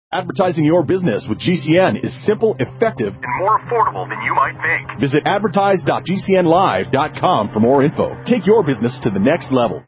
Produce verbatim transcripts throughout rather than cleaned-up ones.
Advertising your business with G C N is simple, effective, and more affordable than you might think. Visit advertise dot g c n live dot com for more info. Take your business to the next level.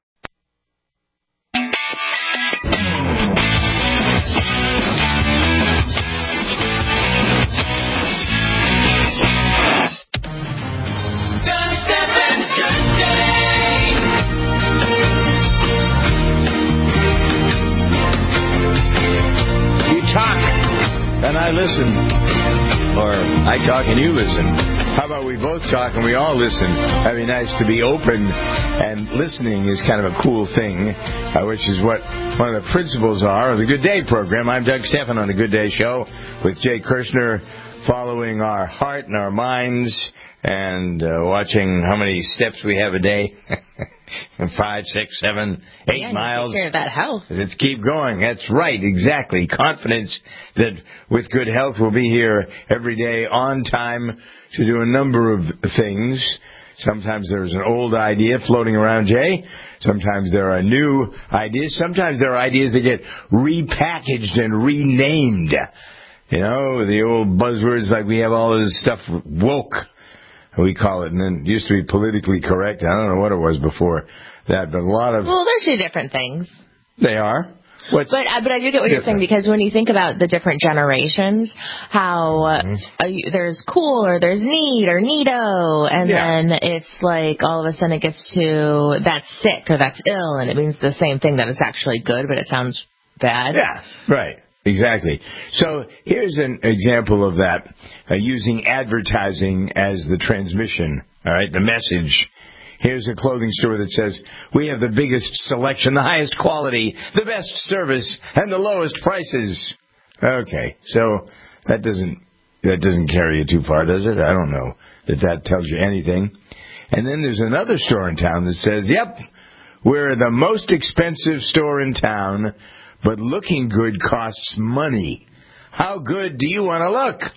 And I listen, or I talk and you listen. How about we both talk and we all listen? That'd be nice to be open, and listening is kind of a cool thing, uh, which is what one of the principles are of the Good Day program. I'm Doug Stephan on the Good Day Show with Jay Kirshner, following our heart and our minds and uh, watching how many steps we have a day. Five, six, seven, eight yeah, miles. Take care of that health. Let's keep going. That's right, exactly. Confidence that with good health we'll be here every day on time to do a number of things. Sometimes there's an old idea floating around, Jay. Sometimes there are new ideas. Sometimes there are ideas that get repackaged and renamed. You know, the old buzzwords like we have all this stuff woke, we call it, and then it used to be politically correct. I don't know what it was before that, but a lot of... Well, they're two different things. They are. What's but uh, but I do get what different? you're saying, because when you think about the different generations, how uh, mm-hmm. uh, you, there's cool or there's neat or neato, and yeah. then it's like all of a sudden it gets to that's sick or that's ill, and it means the same thing, that it's actually good, but it sounds bad. Yeah, right. Exactly. So here's an example of that, uh, using advertising as the transmission, all right, the message. Here's a clothing store that says, we have the biggest selection, the highest quality, the best service, and the lowest prices. Okay, so that doesn't that doesn't carry you too far, does it? I don't know that that tells you anything. And then there's another store in town that says, yep, we're the most expensive store in town, but looking good costs money. How good do you want to look?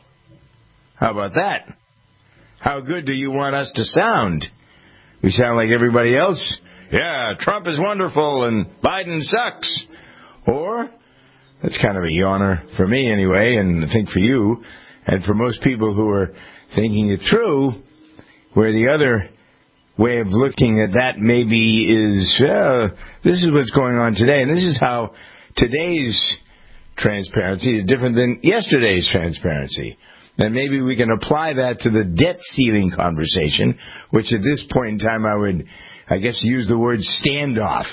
How about that? How good do you want us to sound? We sound like everybody else? Yeah, Trump is wonderful and Biden sucks. Or, that's kind of a yawner for me anyway, and I think for you, and for most people who are thinking it through, where the other way of looking at that maybe is, uh, this is what's going on today, and this is how today's transparency is different than yesterday's transparency. And maybe we can apply that to the debt ceiling conversation, which at this point in time I would, I guess, use the word standoff.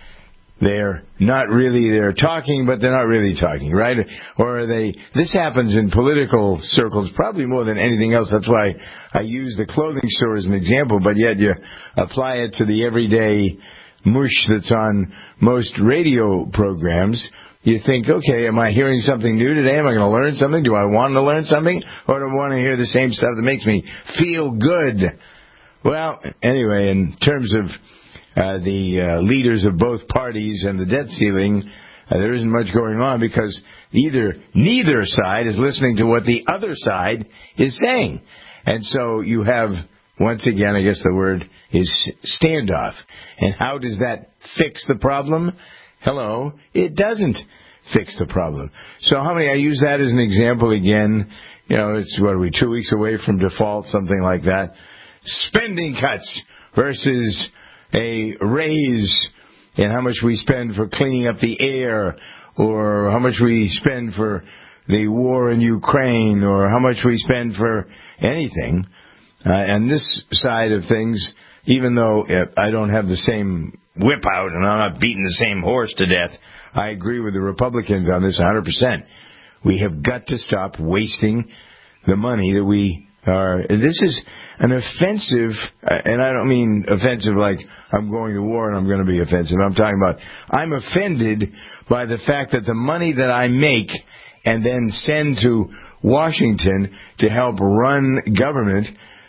They're not really, they're talking, but they're not really talking, right? Or are they, this happens in political circles probably more than anything else. That's why I use the clothing store as an example, but yet you apply it to the everyday mush that's on most radio programs. You think, okay, am I hearing something new today? Am I going to learn something? Do I want to learn something? Or do I want to hear the same stuff that makes me feel good? Well, anyway, in terms of uh, the uh, leaders of both parties and the debt ceiling, uh, there isn't much going on, because either neither side is listening to what the other side is saying. And so you have, once again, I guess the word is standoff. And how does that fix the problem? Hello, it doesn't fix the problem. So how many, I use that as an example again, you know, it's, what are we, two weeks away from default, something like that. Spending cuts versus a raise in how much we spend for cleaning up the air, or how much we spend for the war in Ukraine, or how much we spend for anything. Uh, and this side of things, even though I don't have the same whip out and I'm not beating the same horse to death, I agree with the Republicans on this one hundred percent. We have got to stop wasting the money that we are. This is an offensive, and I don't mean offensive like I'm going to war and I'm going to be offensive. I'm talking about I'm offended by the fact that the money that I make and then send to Washington to help run government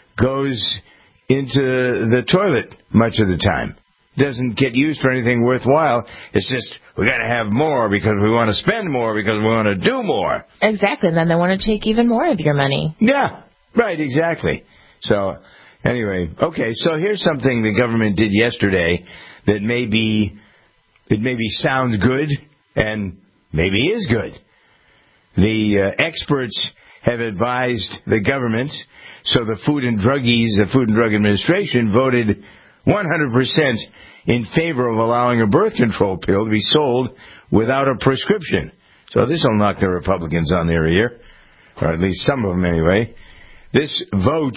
goes into the toilet much of the time. Doesn't get used for anything worthwhile. It's just, we got to have more because we want to spend more because we want to do more. Exactly. And then they want to take even more of your money. Yeah, right, exactly. So, anyway, okay, so here's something the government did yesterday that maybe, it maybe sounds good and maybe is good. the uh, experts have advised the government, so the Food and Druggies, the Food and Drug Administration, voted one hundred percent in favor of allowing a birth control pill to be sold without a prescription. So this will knock the Republicans on their ear, or at least some of them anyway. This vote,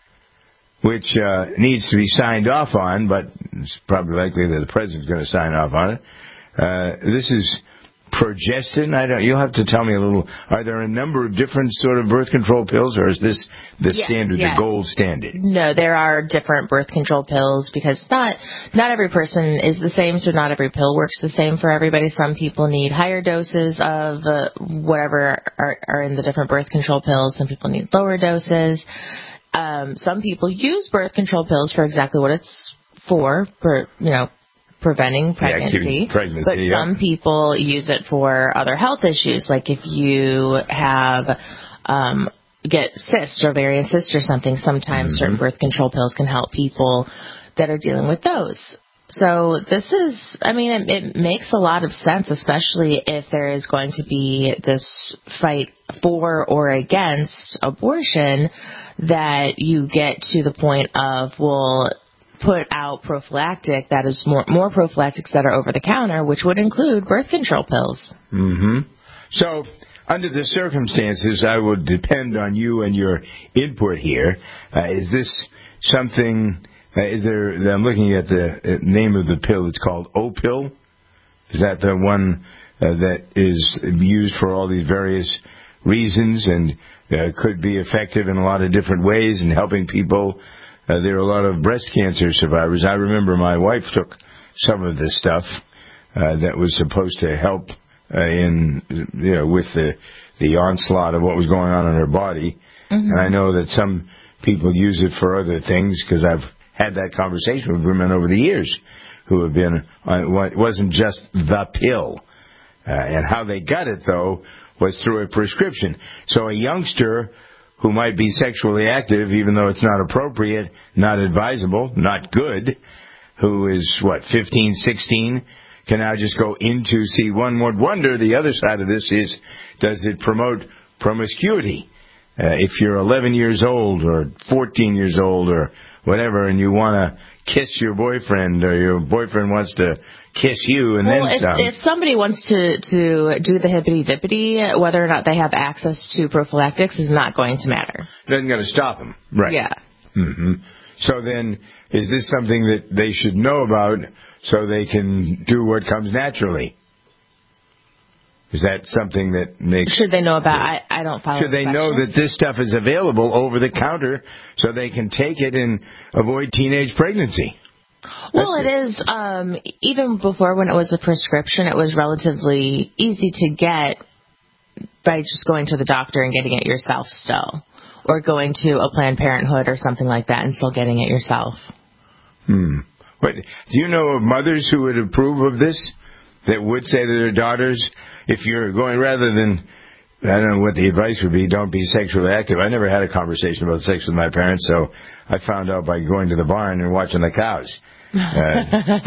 which uh, needs to be signed off on, but it's probably likely that the president's going to sign off on it. Uh, this is progestin. I don't. You'll have to tell me a little. Are there a number of different sort of birth control pills, or is this the yes, standard, yes. the gold standard? No, there are different birth control pills because not not every person is the same, so not every pill works the same for everybody. Some people need higher doses of uh, whatever are, are in the different birth control pills. Some people need lower doses. Um, some people use birth control pills for exactly what it's for, for you know. preventing pregnancy, yeah, pregnancy but yeah. some people use it for other health issues, like if you have um, get cysts, ovarian cysts or something, sometimes mm-hmm. certain birth control pills can help people that are dealing with those. So this is, I mean, it, it makes a lot of sense, especially if there is going to be this fight for or against abortion, that you get to the point of, well, put out prophylactic that is more more prophylactics that are over the counter, which would include birth control pills. Mm-hmm. So, under the circumstances, I would depend on you and your input here. Uh, is this something? Uh, is there? I'm looking at the uh, name of the pill. It's called O-Pill. Is that the one uh, that is used for all these various reasons and uh, could be effective in a lot of different ways in helping people? Uh, there are a lot of breast cancer survivors. I remember my wife took some of this stuff uh, that was supposed to help uh, in, you know, with the the onslaught of what was going on in her body. Mm-hmm. And I know that some people use it for other things because I've had that conversation with women over the years who have been on, it wasn't just the pill. Uh, and how they got it, though, was through a prescription. So a youngster who might be sexually active, even though it's not appropriate, not advisable, not good, who is, what, fifteen, sixteen, can now just go into, see, one would wonder, the other side of this is, does it promote promiscuity? Uh, if you're eleven years old or fourteen years old or whatever, and you want to kiss your boyfriend, or your boyfriend wants to kiss you and well, then if, some. if somebody wants to, to do the hippity-dippity, whether or not they have access to prophylactics is not going to matter. It doesn't going to stop them. Right. Yeah. Mm-hmm. So then, is this something that they should know about so they can do what comes naturally? Is that something that makes... Should they know about... I, I don't follow Should they the know that this stuff is available over the counter so they can take it and avoid teenage pregnancy? Well, it is, um, even before when it was a prescription, it was relatively easy to get by just going to the doctor and getting it yourself still. Or going to a Planned Parenthood or something like that and still getting it yourself. Hmm. But do you know of mothers who would approve of this? That would say to their daughters, if you're going, rather than, I don't know what the advice would be, don't be sexually active. I never had a conversation about sex with my parents, so I found out by going to the barn and watching the cows. Uh,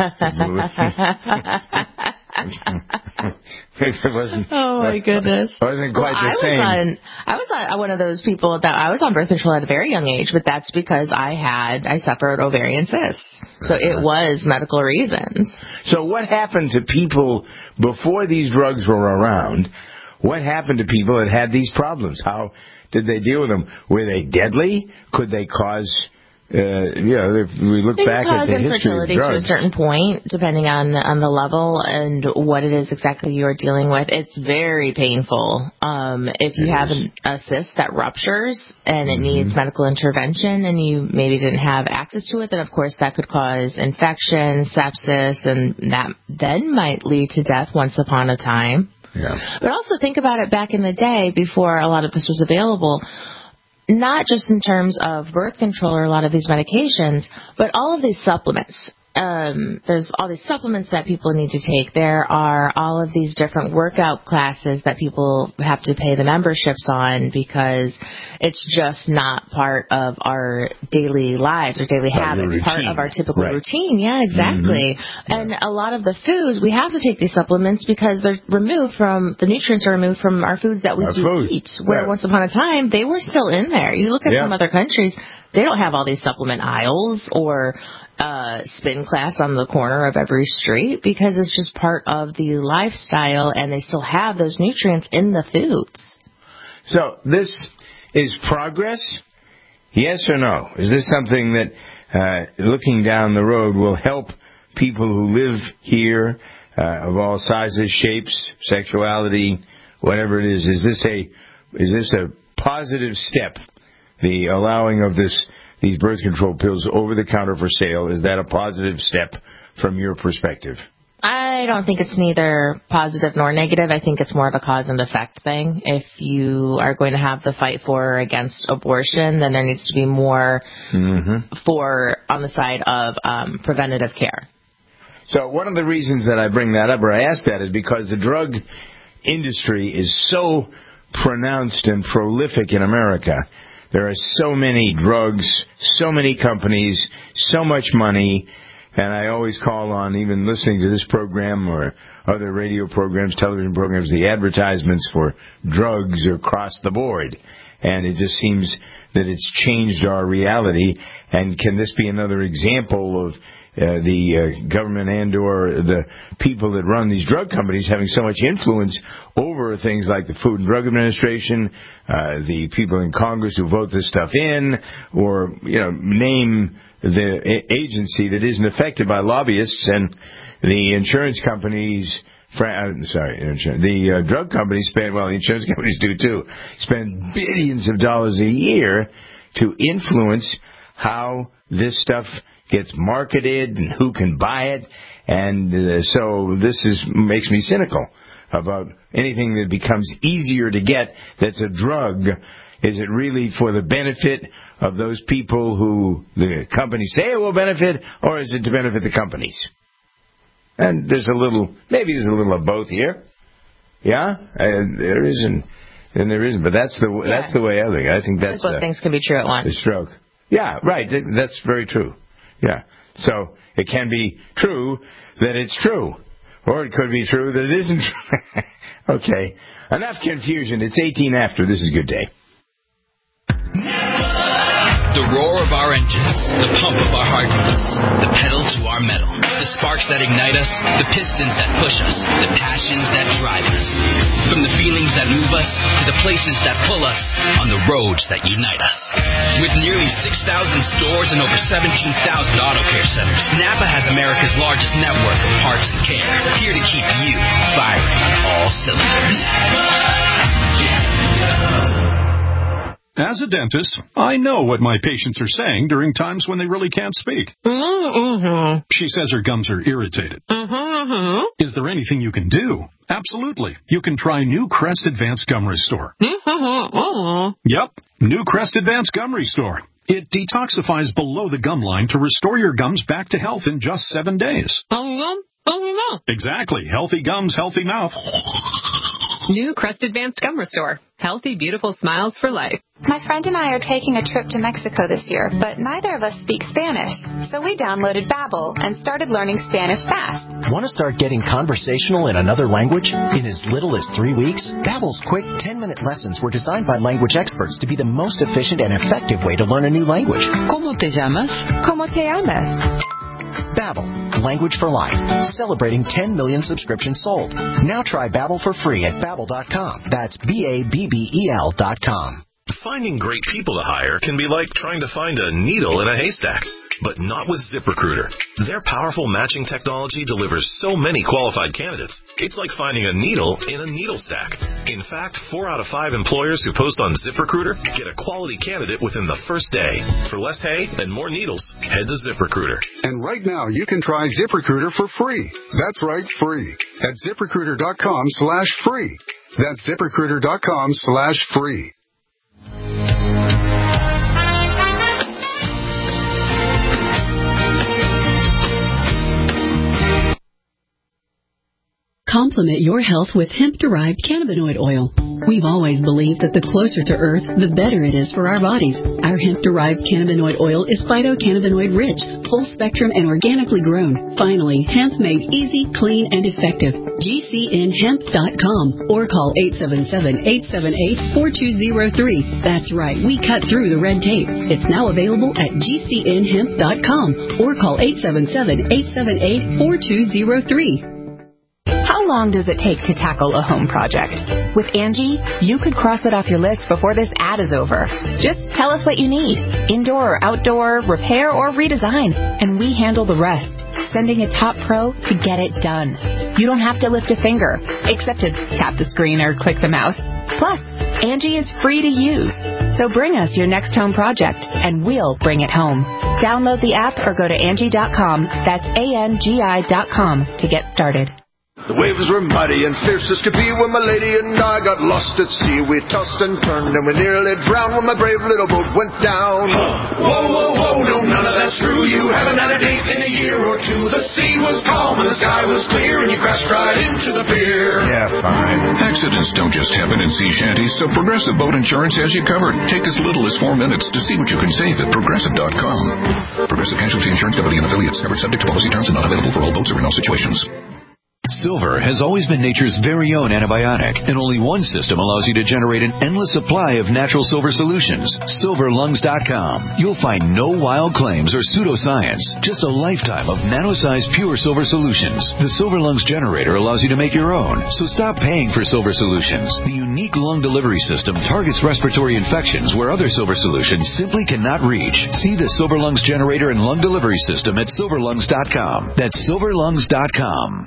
it wasn't, oh my goodness! It wasn't quite well, the I same. Was on, I was on one of those people that I was on birth control at a very young age, but that's because I had I suffered ovarian cysts, so it was medical reasons. So what happened to people before these drugs were around? What happened to people that had these problems? How did they deal with them? Were they deadly? Could they cause... Uh, you know, if we look they back at the history of drugs. To a certain point, depending on on the level and what it is exactly you're dealing with. It's very painful. Um, if you it have an, a cyst that ruptures and it mm-hmm. needs medical intervention and you maybe didn't have access to it, then of course that could cause infection, sepsis, and that then might lead to death once upon a time. Yeah. But also think about it back in the day before a lot of this was available. Not just in terms of birth control or a lot of these medications, but all of these supplements. um, there's all these supplements that people need to take. There are all of these different workout classes that people have to pay the memberships on because it's just not part of our daily lives or daily habits, part of our typical right. routine. Yeah, exactly. Mm-hmm. And a lot of the foods, we have to take these supplements because they're removed from, the nutrients are removed from our foods that we our do food. eat. Where right. once upon a time, they were still in there. You look at yeah. some other countries, they don't have all these supplement aisles or uh, spin class on the corner of every street because it's just part of the lifestyle and they still have those nutrients in the foods. So this is progress? Yes or no? Is this something that, uh, looking down the road, will help people who live here uh, of all sizes, shapes, sexuality, whatever it is? Is this a is this a positive step? The allowing of this these birth control pills over the counter for sale, is that a positive step from your perspective? I don't think it's neither positive nor negative. I think it's more of a cause and effect thing. If you are going to have the fight for or against abortion, then there needs to be more mm-hmm. for on the side of um, preventative care. So one of the reasons that I bring that up, or I ask that, is because the drug industry is so pronounced and prolific in America. There are so many drugs, so many companies, so much money, and I always call on, even listening to this program or other radio programs, television programs, the advertisements for drugs are across the board. And it just seems that it's changed our reality. And can this be another example of uh, the uh, government and or the people that run these drug companies having so much influence over things like the Food and Drug Administration, uh, the people in Congress who vote this stuff in, or, you know, name the a- agency that isn't affected by lobbyists, and the insurance companies, fr- sorry, the uh, drug companies spend, well, the insurance companies do too, spend billions of dollars a year to influence how this stuff gets marketed and who can buy it. And uh, so this is makes me cynical about anything that becomes easier to get that's a drug. Is it really for the benefit of those people who the companies say it will benefit, or is it to benefit the companies? And there's a little, maybe there's a little of both here. Yeah? And there isn't, and there isn't, but that's the yeah. that's the way I think. I think that's, that's what uh, things can be true at once. The stroke. Yeah, right. That's very true. Yeah. So it can be true that it's true, or it could be true that it isn't true. Okay. Enough confusion. It's eighteen after. This is Good Day. The roar of our engines, the pump of our heartbeats, the pedal to our metal, the sparks that ignite us, the pistons that push us, the passions that drive us. From the feelings that move us to the places that pull us on the roads that unite us. With nearly six thousand stores and over seventeen thousand auto care centers, Napa has America's largest network of parts and care, here to keep you firing on all cylinders. As a dentist, I know what my patients are saying during times when they really can't speak. Mm-hmm. She says her gums are irritated. Mm-hmm. Is there anything you can do? Absolutely. You can try New Crest Advanced Gum Restore. Mm-hmm. Yep, New Crest Advanced Gum Restore. It detoxifies below the gum line to restore your gums back to health in just seven days. Mm-hmm. Exactly. Healthy gums, healthy mouth. New Crest Advanced Gum Restore. Healthy, beautiful smiles for life. My friend and I are taking a trip to Mexico this year, but neither of us speak Spanish. So we downloaded Babbel and started learning Spanish fast. Want to start getting conversational in another language? In as little as three weeks, Babbel's quick ten-minute lessons were designed by language experts to be the most efficient and effective way to learn a new language. ¿Cómo te llamas? ¿Cómo te llamas? Babbel, language for life, celebrating ten million subscriptions sold. Now try Babbel for free at babbel dot com. That's B A B B E L dot com. Finding great people to hire can be like trying to find a needle in a haystack. But not with ZipRecruiter. Their powerful matching technology delivers so many qualified candidates. It's like finding a needle in a needle stack. In fact, four out of five employers who post on ZipRecruiter get a quality candidate within the first day. For less hay and more needles, head to ZipRecruiter. And right now, you can try ZipRecruiter for free. That's right, free. At ZipRecruiter.com slash free. That's ZipRecruiter.com slash free. Complement your health with hemp-derived cannabinoid oil. We've always believed that the closer to Earth, the better it is for our bodies. Our hemp-derived cannabinoid oil is phytocannabinoid-rich, full-spectrum, and organically grown. Finally, hemp made easy, clean, and effective. G C N hemp dot com or call eight seven seven, eight seven eight, four two zero three. That's right, we cut through the red tape. It's now available at G C N hemp dot com or call eight seven seven, eight seven eight, four two zero three. How long does it take to tackle a home project? With Angie, you could cross it off your list before this ad is over. Just tell us what you need, indoor or outdoor, repair or redesign, and we handle the rest, sending a top pro to get it done. You don't have to lift a finger, except to tap the screen or click the mouse. Plus, Angie is free to use. So bring us your next home project, and we'll bring it home. Download the app or go to Angie dot com. That's A N G I dot com to get started. The waves were muddy and fierce as could be when my lady and I got lost at sea. We tossed and turned and we nearly drowned when my brave little boat went down. Whoa, whoa, whoa, no, none of that's true. You haven't had a date in a year or two. The sea was calm and the sky was clear and you crashed right into the pier. Yeah, fine. Accidents don't just happen in sea shanties, so Progressive Boat Insurance has you covered. Take as little as four minutes to see what you can save at Progressive dot com. Progressive Casualty Insurance Company and affiliates, covered subject to policy terms and not available for all boats or in all situations. Silver has always been nature's very own antibiotic, and only one system allows you to generate an endless supply of natural silver solutions. Silver Lungs dot com. You'll find no wild claims or pseudoscience, just a lifetime of nano-sized pure silver solutions. The Silver Lungs generator allows you to make your own, so stop paying for silver solutions. The unique lung delivery system targets respiratory infections where other silver solutions simply cannot reach. See the Silver Lungs generator and lung delivery system at Silver Lungs dot com. That's Silver Lungs dot com.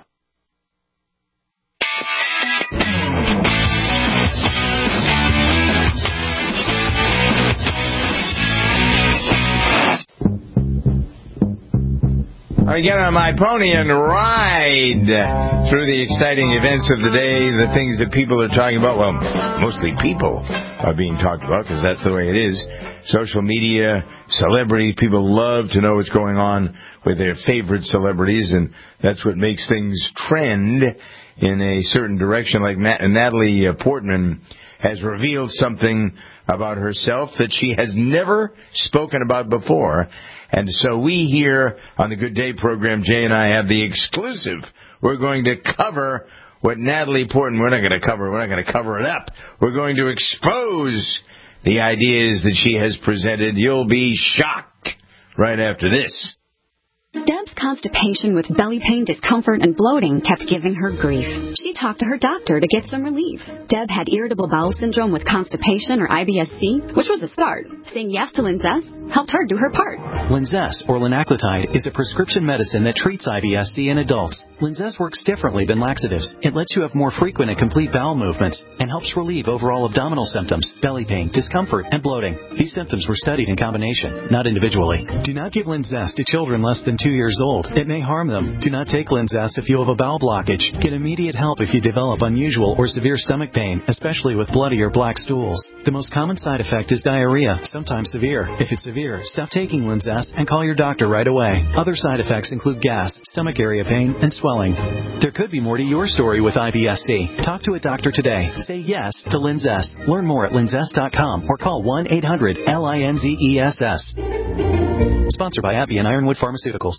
I get on my pony and ride through the exciting events of the day, the things that people are talking about. Well, mostly people are being talked about because that's the way it is. Social media, celebrities, people love to know what's going on with their favorite celebrities, and that's what makes things trend in a certain direction. Like Nat- Natalie Portman has revealed something about herself that she has never spoken about before. And so we here on the Good Day program, Jay and I have the exclusive. We're going to cover what Natalie Portman, we're not going to cover, we're not going to cover it up. We're going to expose the ideas that she has presented. You'll be shocked right after this. Deb's constipation with belly pain, discomfort, and bloating kept giving her grief. She talked to her doctor to get some relief. Deb had irritable bowel syndrome with constipation, or I B S C, which was a start. Saying yes to Linzess helped her do her part. Linzess, or linaclotide, is a prescription medicine that treats I B S C in adults. Linzess works differently than laxatives. It lets you have more frequent and complete bowel movements and helps relieve overall abdominal symptoms, belly pain, discomfort, and bloating. These symptoms were studied in combination, not individually. Do not give Linzess to children less than two years old. It may harm them. Do not take Linzess if you have a bowel blockage. Get immediate help if you develop unusual or severe stomach pain, especially with bloody or black stools. The most common side effect is diarrhea, sometimes severe. If it's severe, stop taking Linzess and call your doctor right away. Other side effects include gas, stomach area pain, and swelling. There could be more to your story with I B S C. Talk to a doctor today. Say yes to Linzess. Learn more at linzess dot com or call one eight hundred L I N Z E S S. Sponsored by Abbey and Ironwood Pharmaceuticals.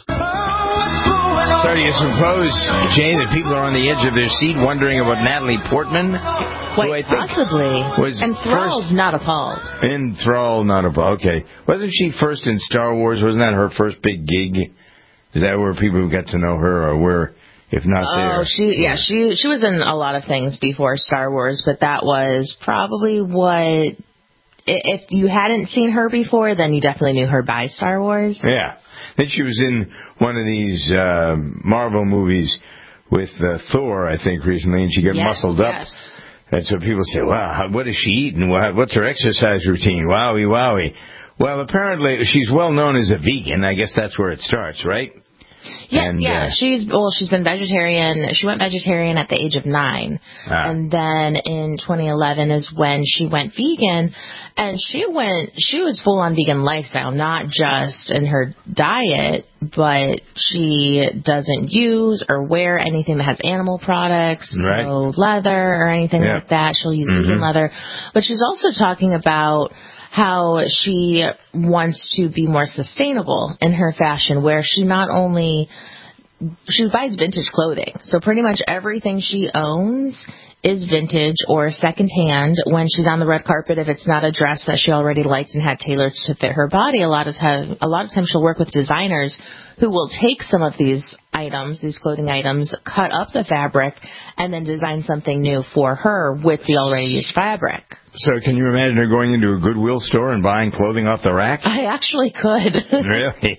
So do you suppose, Jay, that people are on the edge of their seat wondering about Natalie Portman? Quite possibly. Was Enthralled, first, not appalled. Enthralled, not appalled. Okay. Wasn't she first in Star Wars? Wasn't that her first big gig? Is that where people got to know her, or where, if not oh, there? Oh, she, yeah, she she was in a lot of things before Star Wars, but that was probably what... If you hadn't seen her before, then you definitely knew her by Star Wars. Yeah. Then she was in one of these uh, Marvel movies with uh, Thor, I think, recently, and she got yes, muscled up. Yes. And so people say, wow, what is she eating? What's her exercise routine? Wowie, wowie. Well, apparently she's well known as a vegan. I guess that's where it starts, right? Yeah, and, yeah. Uh, she's well. She's been vegetarian. She went vegetarian at the age of nine, ah. and then in twenty eleven is when she went vegan. And she went. She was full on vegan lifestyle, not just in her diet, but she doesn't use or wear anything that has animal products, right. so leather or anything yeah. like that. She'll use mm-hmm. vegan leather, but she's also talking about how she wants to be more sustainable in her fashion, where she not only she buys vintage clothing. So pretty much everything she owns is vintage or secondhand. When she's on the red carpet, if it's not a dress that she already liked and had tailored to fit her body, a lot of time, a lot of times she'll work with designers who will take some of these items, these clothing items, cut up the fabric, and then design something new for her with the already used fabric. So can you imagine her going into a Goodwill store and buying clothing off the rack? I actually could. Really?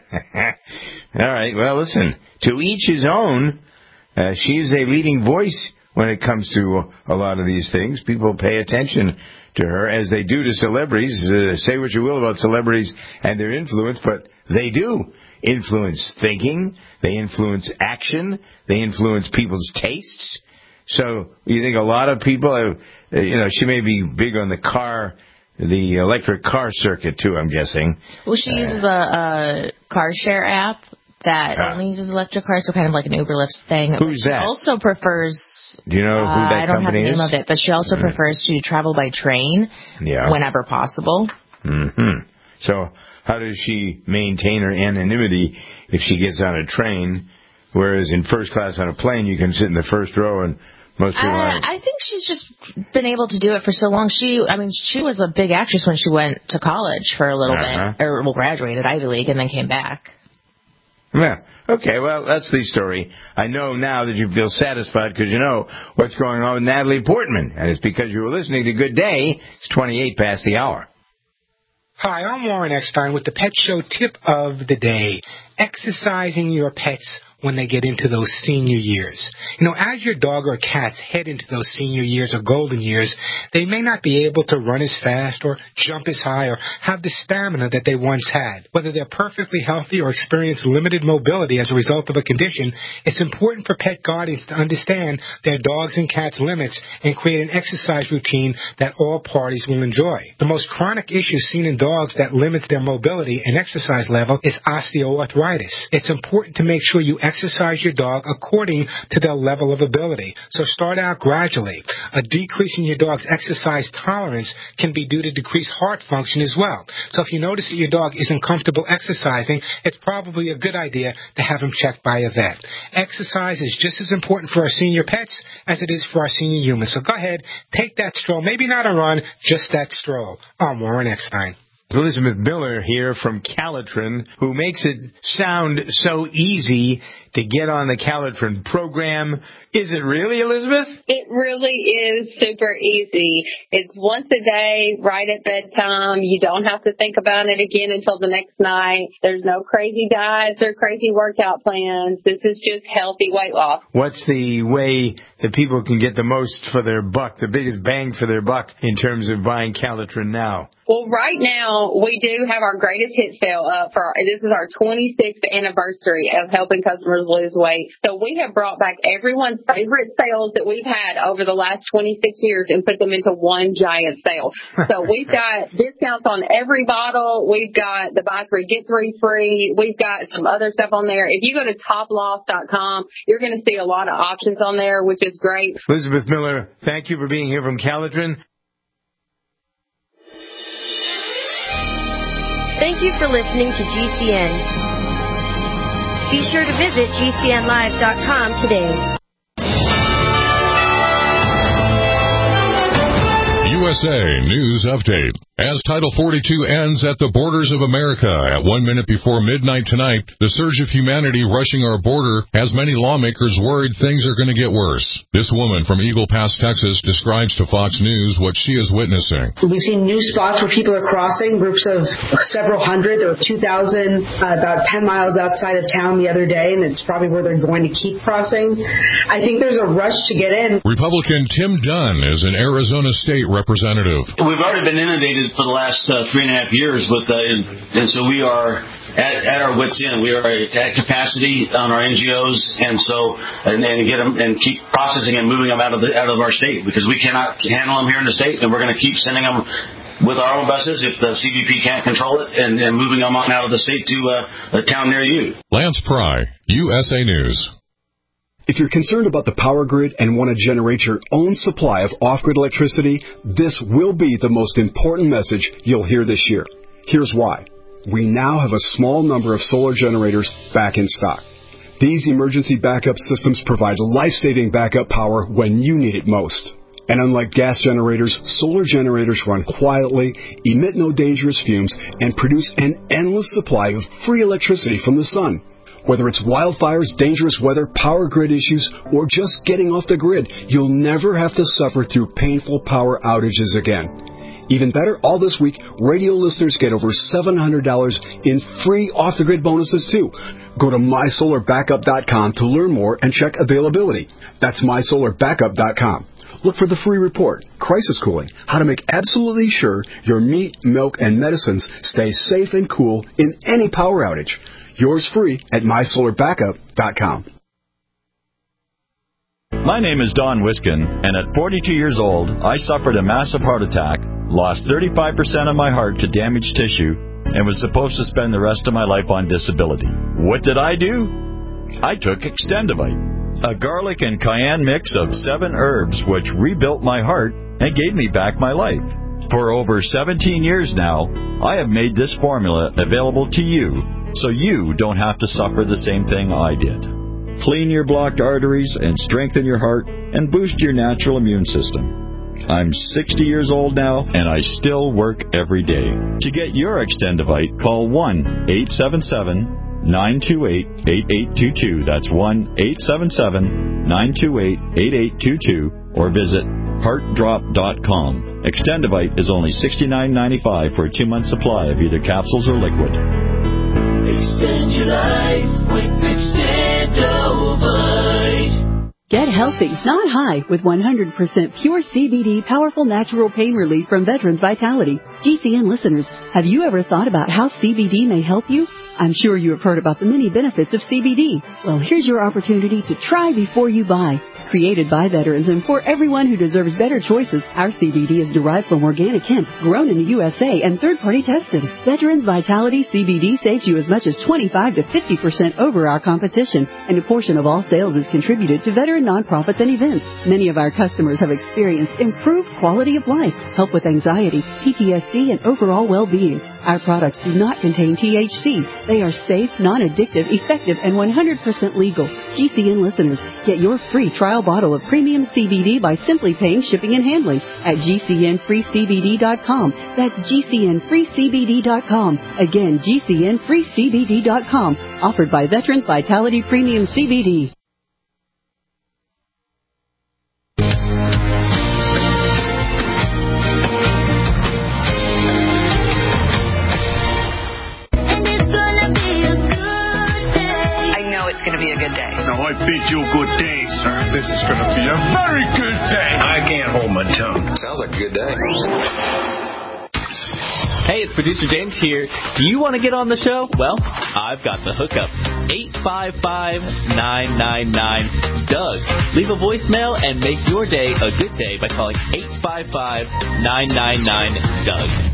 All right. Well, listen, to each his own. Uh, she's a leading voice when it comes to a lot of these things. People pay attention to her, as they do to celebrities. Uh, say what you will about celebrities and their influence, but they do influence thinking. They influence action. They influence people's tastes. So you think a lot of people, uh, you know, she may be big on the car, the electric car circuit too, I'm guessing. Well, she uh, uses a, a car share app that uh, only uses electric cars, so kind of like an Uber Lyft thing. Who's she that? She also prefers... Do you know who that uh, I don't have the name is? of it, but she also mm-hmm. prefers to travel by train yeah. whenever possible. Mm-hmm. So how does she maintain her anonymity if she gets on a train, whereas in first class on a plane you can sit in the first row and most people I, I think she's just been able to do it for so long. She, I mean, she was a big actress when she went to college for a little uh-huh. bit, or well, graduated Ivy League and then came back. Yeah. Okay, well, that's the story. I know now that you feel satisfied because you know what's going on with Natalie Portman, and it's because you were listening to Good Day. It's twenty-eight past the hour. Hi, I'm Warren Eckstein with the Pet Show tip of the day. Exercising your pets when they get into those senior years. You know, as your dog or cats head into those senior years or golden years, they may not be able to run as fast or jump as high or have the stamina that they once had. Whether they're perfectly healthy or experience limited mobility as a result of a condition, it's important for pet guardians to understand their dogs and cats' limits and create an exercise routine that all parties will enjoy. The most chronic issue seen in dogs that limits their mobility and exercise level is osteoarthritis. It's important to make sure you exercise Exercise your dog according to their level of ability. So start out gradually. A decrease in your dog's exercise tolerance can be due to decreased heart function as well. So if you notice that your dog isn't comfortable exercising, it's probably a good idea to have him checked by a vet. Exercise is just as important for our senior pets as it is for our senior humans. So go ahead, take that stroll. Maybe not a run, just that stroll. I'm Warren Eckstein. Elizabeth Miller here from Calitrin, who makes it sound so easy to get on the Calitrin program. Is it really, Elizabeth? It really is super easy. It's once a day, right at bedtime. You don't have to think about it again until the next night. There's no crazy diets or crazy workout plans. This is just healthy weight loss. What's the way that people can get the most for their buck, the biggest bang for their buck in terms of buying Calitrin now? Well, right now, we do have our greatest hit sale up for our, this is our twenty-sixth anniversary of helping customers lose weight. So we have brought back everyone's favorite sales that we've had over the last twenty-six years and put them into one giant sale. So we've got discounts on every bottle. We've got the buy three, get three free. We've got some other stuff on there. If you go to top loss dot com, you're going to see a lot of options on there, which is great. Elizabeth Miller, thank you for being here from Calitrin. Thank you for listening to G C N. Be sure to visit G C N live dot com today. U S A News Update. As Title forty-two ends at the borders of America at one minute before midnight tonight, the surge of humanity rushing our border has many lawmakers worried things are going to get worse. This woman from Eagle Pass, Texas, describes to Fox News what she is witnessing. We've seen new spots where people are crossing, groups of several hundred. There were two thousand uh, about ten miles outside of town the other day, and it's probably where they're going to keep crossing. I think there's a rush to get in. Republican Tim Dunn is an Arizona state representative representative. We've already been inundated for the last uh, three and a half years with, uh, and, and so we are at, at our wits' end. We are at capacity on our N G Os, and so and, and get them and keep processing and moving them out of the out of our state because we cannot handle them here in the state, and we're going to keep sending them with our own buses if the C B P can't control it, and, and moving them on out of the state to uh, a town near you. Lance Pry, U S A News. If you're concerned about the power grid and want to generate your own supply of off-grid electricity, this will be the most important message you'll hear this year. Here's why. We now have a small number of solar generators back in stock. These emergency backup systems provide life-saving backup power when you need it most. And unlike gas generators, solar generators run quietly, emit no dangerous fumes, and produce an endless supply of free electricity from the sun. Whether it's wildfires, dangerous weather, power grid issues, or just getting off the grid, you'll never have to suffer through painful power outages again. Even better, all this week, radio listeners get over seven hundred dollars in free off-the-grid bonuses, too. Go to my solar backup dot com to learn more and check availability. That's my solar backup dot com. Look for the free report, Crisis Cooling, how to make absolutely sure your meat, milk, and medicines stay safe and cool in any power outage. Yours free at my solar backup dot com. My name is Don Wiskin, and at forty-two years old, I suffered a massive heart attack, lost thirty-five percent of my heart to damaged tissue, and was supposed to spend the rest of my life on disability. What did I do? I took Extendivite, a garlic and cayenne mix of seven herbs which rebuilt my heart and gave me back my life. For over seventeen years now, I have made this formula available to you, so you don't have to suffer the same thing I did. Clean your blocked arteries and strengthen your heart and boost your natural immune system. I'm sixty years old now, and I still work every day. To get your Extendivite, call one eight seven seven, nine two eight, eight eight two two. That's one eight seven seven, nine two eight, eight eight two two, or visit heart drop dot com. Extendivite is only sixty-nine ninety-five for a two-month supply of either capsules or liquid. Extend your life with Extendovite. Get healthy, not high, with one hundred percent pure C B D powerful natural pain relief from Veterans Vitality. G C N listeners, have you ever thought about how C B D may help you? I'm sure you have heard about the many benefits of C B D. Well, here's your opportunity to try before you buy. Created by veterans and for everyone who deserves better choices, our C B D is derived from organic hemp, grown in the U S A and third-party tested. Veterans Vitality C B D saves you as much as twenty-five to fifty percent over our competition, and a portion of all sales is contributed to veteran nonprofits and events. Many of our customers have experienced improved quality of life, help with anxiety, P T S D, and overall well-being. Our products do not contain T H C. They are safe, non-addictive, effective, and one hundred percent legal. G C N listeners, get your free trial bottle of premium C B D by simply paying shipping and handling at G C N free C B D dot com. That's G C N free C B D dot com. Again, G C N free C B D dot com. Offered by Veterans Vitality Premium C B D. Going to be a good day. No, I bid you a good day, sir. This is going to be a very good day. I can't hold my tongue. Sounds like a good day. Hey, it's producer James here. Do you want to get on the show? Well, I've got the hookup. eight five five, nine nine nine, D O U G. Leave a voicemail and make your day a good day by calling eight five five, nine nine nine, D O U G.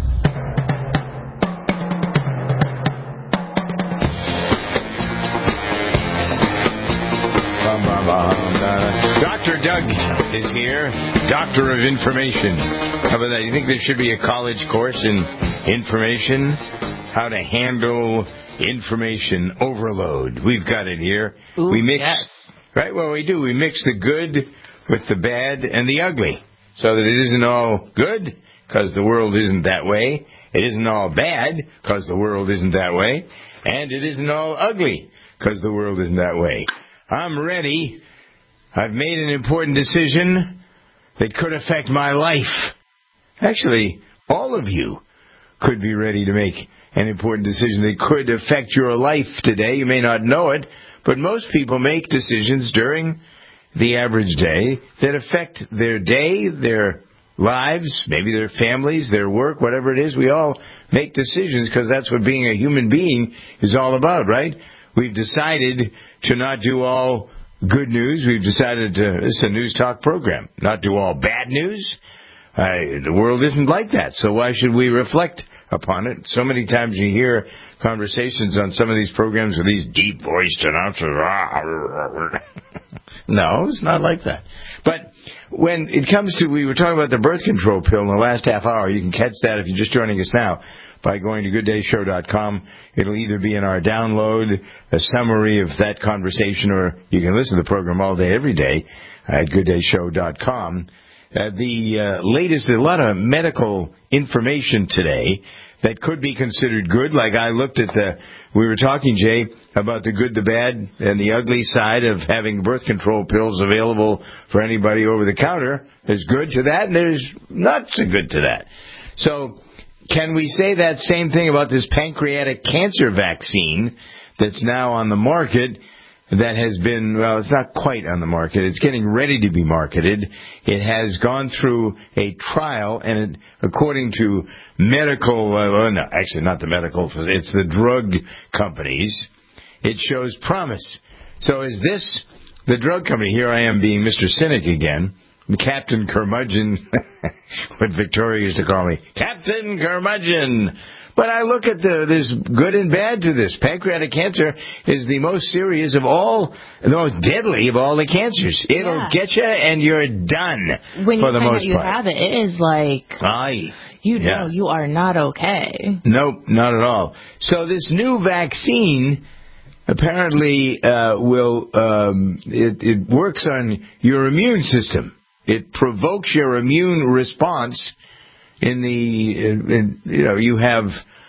Doctor Doug is here, Doctor of Information. How about that? You think there should be a college course in information? How to handle information overload. We've got it here. Ooh, we mix, yes. Right? Well, we do. We mix the good with the bad and the ugly, so that it isn't all good because the world isn't that way. It isn't all bad because the world isn't that way, and it isn't all ugly because the world isn't that way. I'm ready. I've made an important decision that could affect my life. Actually, all of you could be ready to make an important decision that could affect your life today. You may not know it, but most people make decisions during the average day that affect their day, their lives, maybe their families, their work, whatever it is. We all make decisions because that's what being a human being is all about, right? We've decided to not do all good news. We've decided to, this is a news talk program, not do all bad news. Uh, the world isn't like that, so why should we reflect upon it? So many times you hear conversations on some of these programs with these deep-voiced announcers. No, it's not like that. But when it comes to, we were talking about the birth control pill in the last half hour. You can catch that if you're just joining us now by going to good day show dot com. It'll either be in our download, a summary of that conversation, or you can listen to the program all day, every day at good day show dot com. Uh, the uh, latest, a lot of medical information today that could be considered good. Like I looked at the, we were talking, Jay, about the good, the bad, and the ugly side of having birth control pills available for anybody over the counter. There's good to that, and there's not so good to that. So can we say that same thing about this pancreatic cancer vaccine that's now on the market? That has been, well, it's not quite on the market. It's getting ready to be marketed. It has gone through a trial, and it, according to medical, uh, well, no, actually not the medical, it's the drug companies, it shows promise. So is this the drug company? Here I am being Mister Cynic again, Captain Curmudgeon, what Victoria used to call me, Captain Curmudgeon. But I look at the, there's good and bad to this. Pancreatic cancer is the most serious of all, the most deadly of all the cancers. It'll yeah. get you and you're done when for the most part. When you have it, it is like, Aye. you know yeah. you are not okay. Nope, not at all. So this new vaccine apparently uh, will, um, it, it works on your immune system. It provokes your immune response. In the, in, in, you know, you have,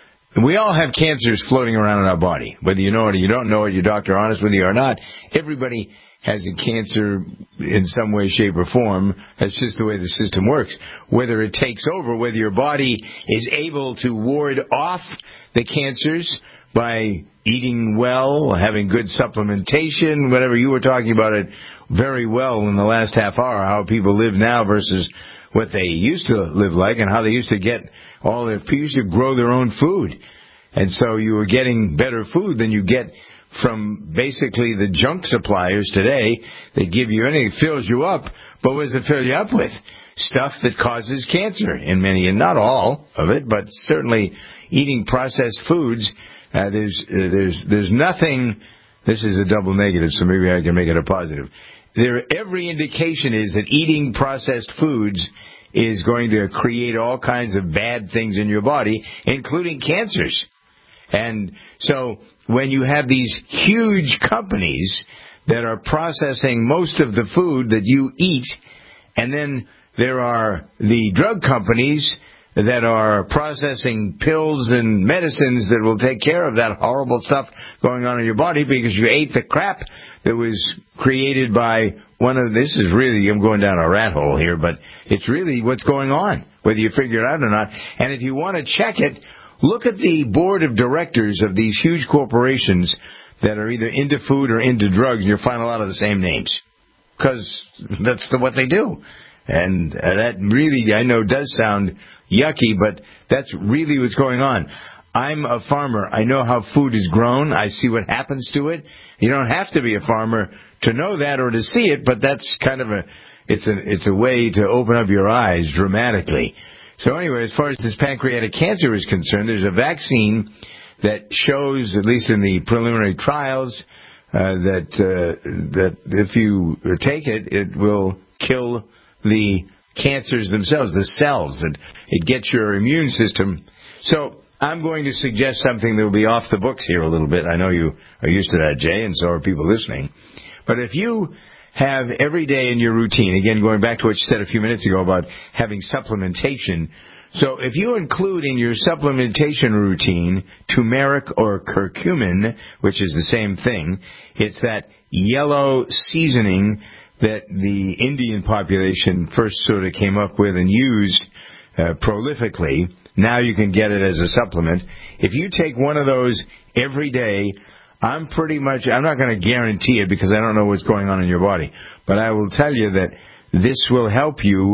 we all have cancers floating around in our body. Whether you know it or you don't know it, your doctor honest with you or not, everybody has a cancer in some way, shape, or form. That's just the way the system works. Whether it takes over, whether your body is able to ward off the cancers by eating well, having good supplementation, whatever. You were talking about it very well in the last half hour, how people live now versus what they used to live like and how they used to get all their, people used to grow their own food. And so you were getting better food than you get from basically the junk suppliers today. They give you anything, fills you up, but what does it fill you up with? Stuff that causes cancer in many, and not all of it, but certainly eating processed foods, uh, there's, uh, there's, there's nothing, this is a double negative, so maybe I can make it a positive. There, every indication is that eating processed foods is going to create all kinds of bad things in your body, including cancers. And so when you have these huge companies that are processing most of the food that you eat, and then there are the drug companies that are processing pills and medicines that will take care of that horrible stuff going on in your body because you ate the crap that was created by one of, this is really, I'm going down a rat hole here, but it's really what's going on, whether you figure it out or not. And if you want to check it, look at the board of directors of these huge corporations that are either into food or into drugs, and you'll find a lot of the same names. Because that's the, what they do. And uh, that really, I know, does sound yucky, but that's really what's going on. I'm a farmer. I know how food is grown. I see what happens to it. You don't have to be a farmer to know that or to see it, but that's kind of a, it's a, it's a way to open up your eyes dramatically. So anyway, as far as this pancreatic cancer is concerned, there's a vaccine that shows, at least in the preliminary trials, uh, that, uh, that if you take it, it will kill the cancers themselves, the cells, that it gets your immune system. So I'm going to suggest something that will be off the books here a little bit. I know you are used to that, Jay, and so are people listening. But if you have every day in your routine, again, going back to what you said a few minutes ago about having supplementation, so if you include in your supplementation routine turmeric or curcumin, which is the same thing, it's that yellow seasoning that the Indian population first sort of came up with and used uh, prolifically. Now you can get it as a supplement. If you take one of those every day, I'm pretty much, I'm not going to guarantee it because I don't know what's going on in your body, but I will tell you that this will help you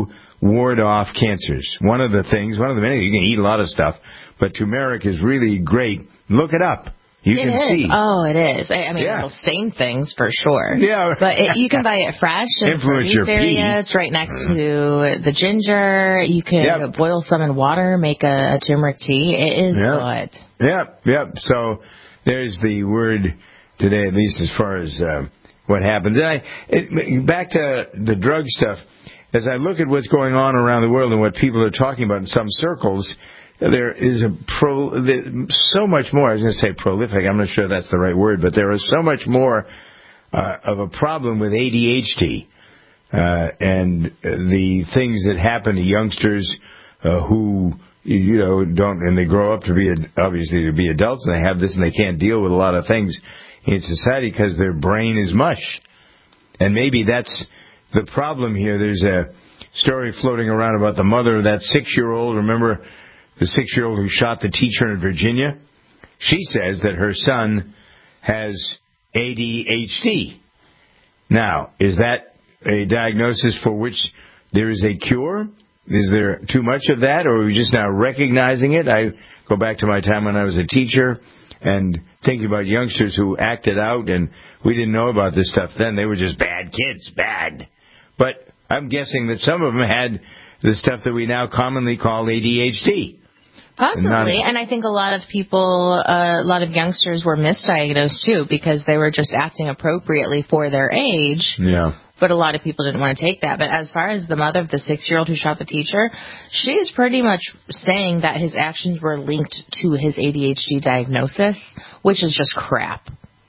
ward off cancers. One of the things, one of the many, you can eat a lot of stuff, but turmeric is really great. Look it up. You it can is. see. Oh, it is. I, I mean, Yeah. it'll stain things for sure. Yeah. But it, you can buy it fresh in the Influence produce your pee. area. It's right next to the ginger. You can Yep. boil some in water, make a, a turmeric tea. It is Yep. good. Yep, yep. So there's the word today, at least as far as uh, what happens. And I, it, back to the drug stuff, as I look at what's going on around the world and what people are talking about in some circles, there is a pro, so much more. I was going to say prolific. I'm not sure that's the right word, but there is so much more uh, of a problem with A D H D uh, and the things that happen to youngsters uh, who, you know, don't, and they grow up to be, obviously, to be adults, and they have this, and they can't deal with a lot of things in society because their brain is mush. And maybe that's the problem here. There's a story floating around about the mother of that six-year-old. Remember the six-year-old who shot the teacher in Virginia? She says that her son has A D H D. Now, is that a diagnosis for which there is a cure? Is there too much of that, or are we just now recognizing it? I go back to my time when I was a teacher and thinking about youngsters who acted out, and we didn't know about this stuff then. They were just bad kids, bad. But I'm guessing that some of them had the stuff that we now commonly call A D H D. Possibly, Not- and I think a lot of people, uh, a lot of youngsters were misdiagnosed too because they were just acting appropriately for their age. Yeah. But a lot of people didn't want to take that. But as far as the mother of the six-year-old who shot the teacher, she is pretty much saying that his actions were linked to his A D H D diagnosis, which is just crap.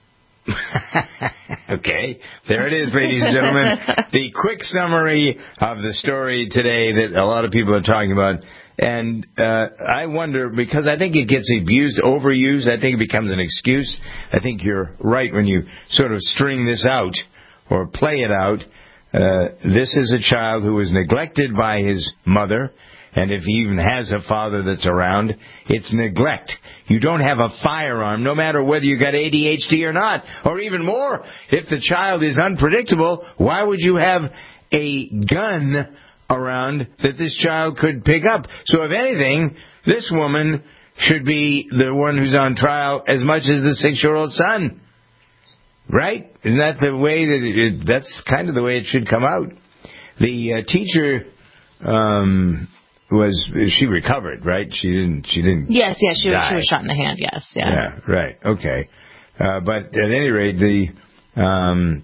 Okay, there it is, ladies and gentlemen. The quick summary of the story today that a lot of people are talking about. And uh, I wonder, because I think it gets abused, overused, I think it becomes an excuse. I think you're right when you sort of string this out or play it out. Uh, this is a child who is neglected by his mother. And if he even has a father that's around, it's neglect. You don't have a firearm, no matter whether you got A D H D or not. Or even more, if the child is unpredictable, why would you have a gun around that this child could pick up? So if anything, this woman should be the one who's on trial as much as the six-year-old son. Right? Isn't that the way that it, that's kind of the way it should come out? The uh, teacher, um... was she recovered, right? She didn't. She didn't. Yes, yes, she was, die. she was shot in the hand. Yes, yeah. Yeah, right. Okay, uh, but at any rate, the um,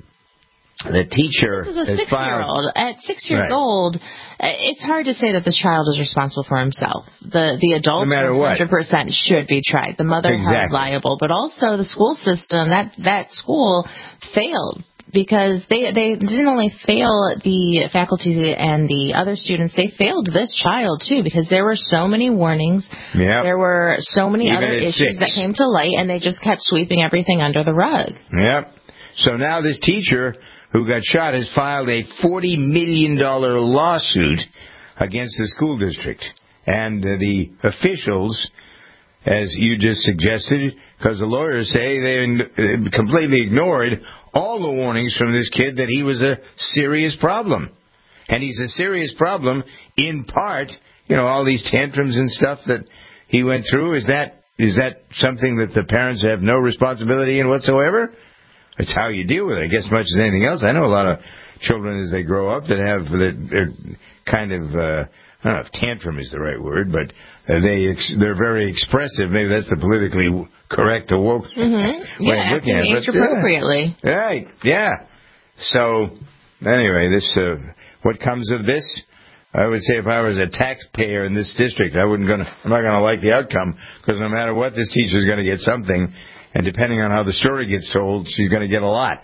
the teacher This is a has six-year-old. filed. At six years Right. old, uh, it's hard to say that this child is responsible for himself. The the adult, No matter what. one hundred percent should be tried. The mother held Exactly. liable, but also the school system. That that school failed. Because they they didn't only fail the faculty and the other students, they failed this child too. Because there were so many warnings, Yep. there were so many Even other at issues six. that came to light, and they just kept sweeping everything under the rug. Yep. So now this teacher who got shot has filed a forty million dollars lawsuit against the school district. And uh, the officials, as you just suggested, because the lawyers say they uh, completely ignored all the warnings from this kid that he was a serious problem. And he's a serious problem in part, you know, all these tantrums and stuff that he went through. Is that is that something that the parents have no responsibility in whatsoever? It's how you deal with it, I guess, much as anything else. I know a lot of children as they grow up that have, that are kind of, uh, I don't know if tantrum is the right word, but uh, they, ex- they're very expressive. Maybe that's the politically correct or woke Mm-hmm. way Yeah, of looking acting at it. age But, yeah. appropriately. Right, yeah. So, anyway, this, uh, what comes of this? I would say if I was a taxpayer in this district, I wouldn't gonna, I'm not gonna like the outcome, because no matter what, this teacher's gonna get something, and depending on how the story gets told, she's gonna get a lot.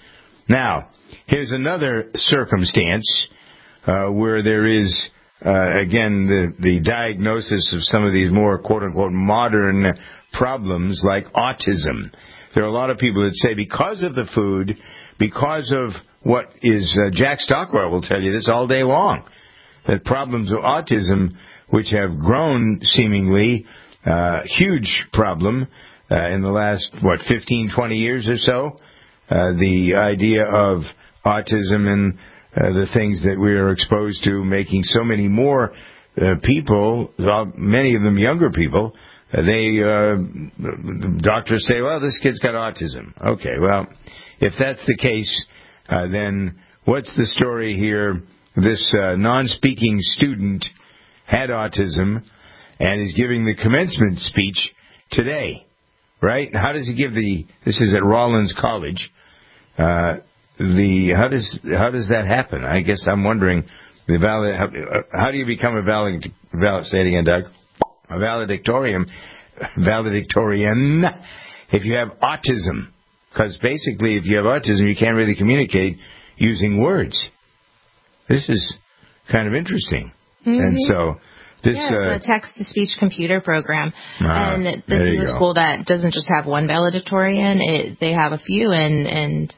Now, here's another circumstance, uh, where there is, uh, again, the, the diagnosis of some of these more quote-unquote modern problems like autism. There are a lot of people that say because of the food, because of what is, uh, Jack Stockwell will tell you this all day long, that problems of autism, which have grown seemingly, uh, huge problem, uh, in the last, what, fifteen, twenty years or so, uh, the idea of autism and uh, the things that we are exposed to, making so many more uh, people, uh, many of them younger people, uh, they uh, the doctors say, well, this kid's got autism. Okay, well, if that's the case, uh, then what's the story here? This uh, non-speaking student had autism and is giving the commencement speech today, right? How does he give the, this is at Rollins College, uh, the, how does, how does that happen? I guess I'm wondering, the valid, how, how do you become a valid, valid, say it again, Doug, a valedictorian, valedictorian, if you have autism? Because basically, if you have autism, you can't really communicate using words. This is kind of interesting. Mm-hmm. And so, this, yeah, it's uh, a text-to-speech computer program. Ah, and this is a go. school that doesn't just have one valedictorian. It, they have a few and, and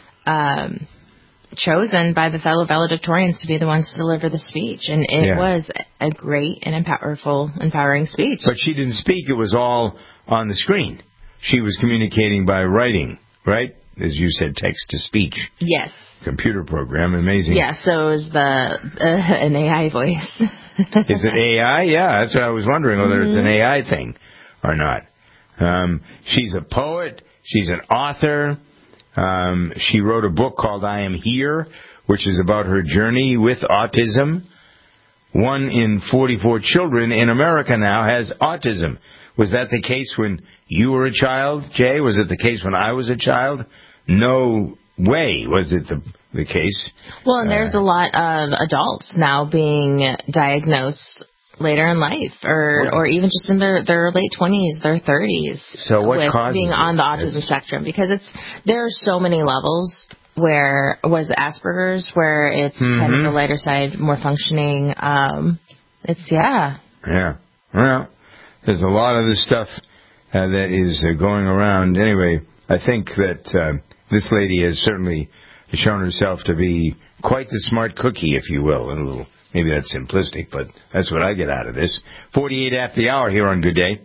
um, chosen by the fellow valedictorians to be the ones to deliver the speech. And it Yeah. was a great and powerful, empowering speech. But she didn't speak. It was all on the screen. She was communicating by writing, right? As you said, text-to-speech. Yes. Computer program. Amazing. Yeah, so is the uh, an A I voice. Is it A I? Yeah, that's what I was wondering, whether mm-hmm. it's an A I thing or not. Um, she's a poet. She's an author. Um, she wrote a book called I Am Here, which is about her journey with autism. One in forty-four children in America now has autism. Was that the case when you were a child, Jay? Was it the case when I was a child? No way was it the the case. Well, and there's uh, a lot of adults now being diagnosed later in life, or or even just in their, their late twenties, their thirties. So what with causes being on the autism it's... spectrum? Because it's there are so many levels. Where was Asperger's, where it's mm-hmm. kind of the lighter side, more functioning. Um, it's yeah. Yeah. Well, there's a lot of this stuff uh, that is uh, going around. Anyway, I think that uh, this lady has certainly shown herself to be quite the smart cookie, if you will. And a little, maybe that's simplistic, but that's what I get out of this. forty-eight after the hour here on Good Day.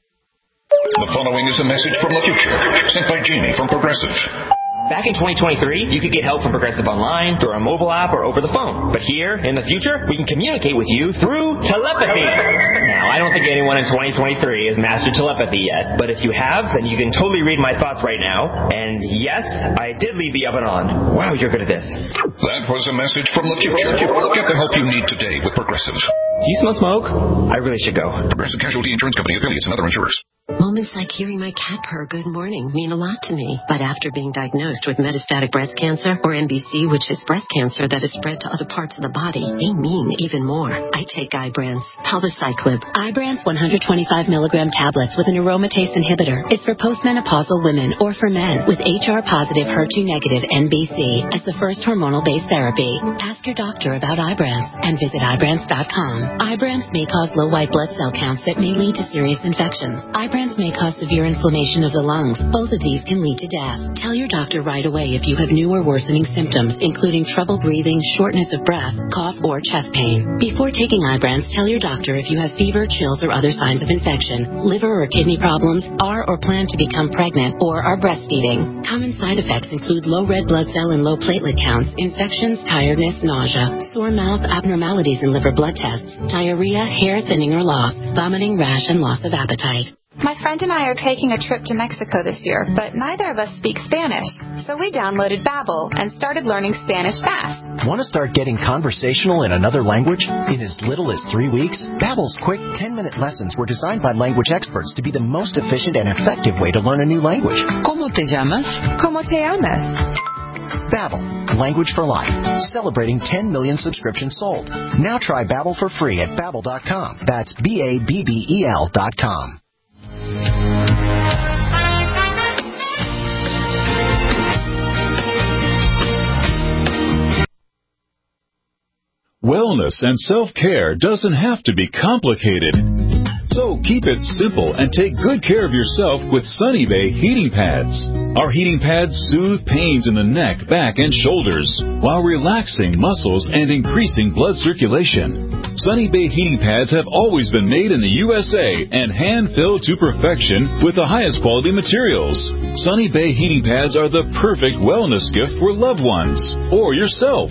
The following is a message from the future, sent by Jamie from Progressive. Back in twenty twenty-three, you could get help from Progressive online, through our mobile app, or over the phone. But here, in the future, we can communicate with you through telepathy. Now, I don't think anyone in twenty twenty-three has mastered telepathy yet. But if you have, then you can totally read my thoughts right now. And yes, I did leave the oven on. Wow, you're good at this. That was a message from the future. Get the help you need today with Progressive. Do you smell smoke? I really should go. Progressive Casualty Insurance Company, affiliates, and other insurers. Moments like hearing my cat purr good morning mean a lot to me. But after being diagnosed with metastatic breast cancer, or M B C, which is breast cancer that is spread to other parts of the body, they mean even more. I take Ibrance, Palbociclib. Ibrance one hundred twenty-five milligram tablets with an aromatase inhibitor is for postmenopausal women or for men with H R positive, H E R two negative M B C as the first hormonal-based therapy. Ask your doctor about Ibrance and visit Ibrance dot com. Ibrance may cause low white blood cell counts that may lead to serious infections. Ibrance may cause severe inflammation of the lungs. Both of these can lead to death. Tell your doctor right away if you have new or worsening symptoms, including trouble breathing, shortness of breath, cough, or chest pain. Before taking Ibrance, tell your doctor if you have fever, chills, or other signs of infection, liver or kidney problems, are or plan to become pregnant, or are breastfeeding. Common side effects include low red blood cell and low platelet counts, infections, tiredness, nausea, sore mouth, abnormalities in liver blood tests, diarrhea, hair thinning or loss, vomiting, rash, and loss of appetite. My friend and I are taking a trip to Mexico this year, but neither of us speak Spanish. So we downloaded Babbel and started learning Spanish fast. Want to start getting conversational in another language? In as little as three weeks, Babbel's quick ten-minute lessons were designed by language experts to be the most efficient and effective way to learn a new language. ¿Cómo te llamas? ¿Cómo te llamas? Babbel, language for life, celebrating ten million subscriptions sold. Now try Babbel for free at Babbel dot com. That's B A B B E L dot com. Wellness and self-care doesn't have to be complicated. So keep it simple and take good care of yourself with Sunny Bay heating pads. Our heating pads soothe pains in the neck, back, and shoulders while relaxing muscles and increasing blood circulation. Sunny Bay heating pads have always been made in the U S A and hand-filled to perfection with the highest quality materials. Sunny Bay heating pads are the perfect wellness gift for loved ones or yourself.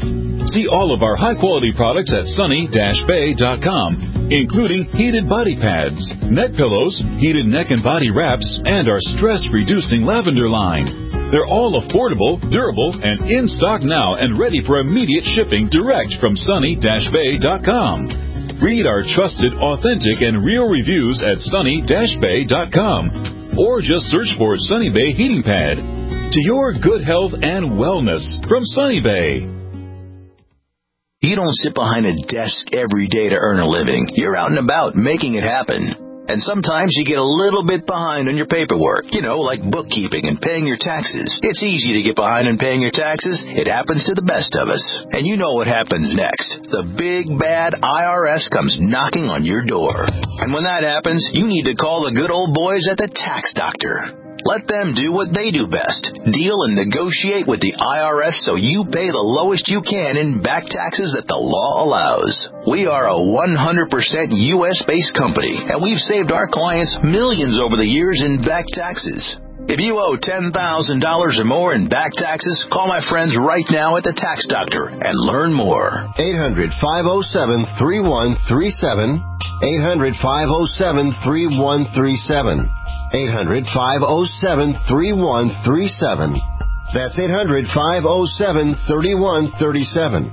See all of our high-quality products at sunny dash bay dot com, including heated body pads, neck pillows, heated neck and body wraps, and our stress-reducing lavender line. They're all affordable, durable, and in stock now and ready for immediate shipping direct from sunny dash bay dot com. Read our trusted, authentic, and real reviews at sunny dash bay dot com, or just search for Sunny Bay Heating Pad. To your good health and wellness from Sunny Bay. You don't sit behind a desk every day to earn a living. You're out and about making it happen. And sometimes you get a little bit behind on your paperwork, you know, like bookkeeping and paying your taxes. It's easy to get behind on paying your taxes. It happens to the best of us. And you know what happens next. The big, bad I R S comes knocking on your door. And when that happens, you need to call the good old boys at the Tax Doctor. Let them do what they do best. Deal and negotiate with the I R S so you pay the lowest you can in back taxes that the law allows. We are a one hundred percent U S-based company, and we've saved our clients millions over the years in back taxes. If you owe ten thousand dollars or more in back taxes, call my friends right now at the Tax Doctor and learn more. eight hundred, five oh seven, three one three seven. eight hundred, five oh seven, three one three seven. eight hundred, five oh seven, three one three seven. That's eight hundred, five oh seven, three one three seven.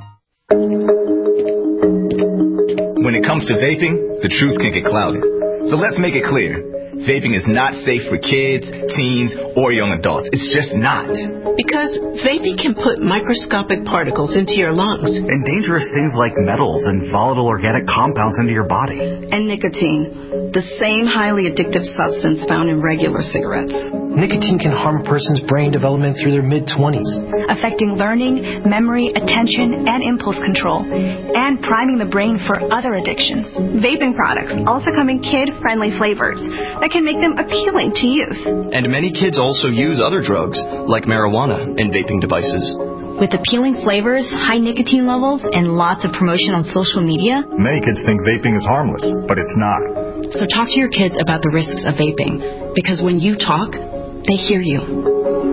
When it comes to vaping, the truth can get clouded. So let's make it clear. Vaping is not safe for kids, teens, or young adults. It's just not. Because vaping can put microscopic particles into your lungs. And dangerous things like metals and volatile organic compounds into your body. And nicotine, the same highly addictive substance found in regular cigarettes. Nicotine can harm a person's brain development through their mid-twenties. Affecting learning, memory, attention, and impulse control. And priming the brain for other addictions. Vaping products also come in kid-friendly flavors that can make them appealing to youth. And many kids also use other drugs, like marijuana, in vaping devices. With appealing flavors, high nicotine levels, and lots of promotion on social media, many kids think vaping is harmless, but it's not. So talk to your kids about the risks of vaping, because when you talk, they hear you.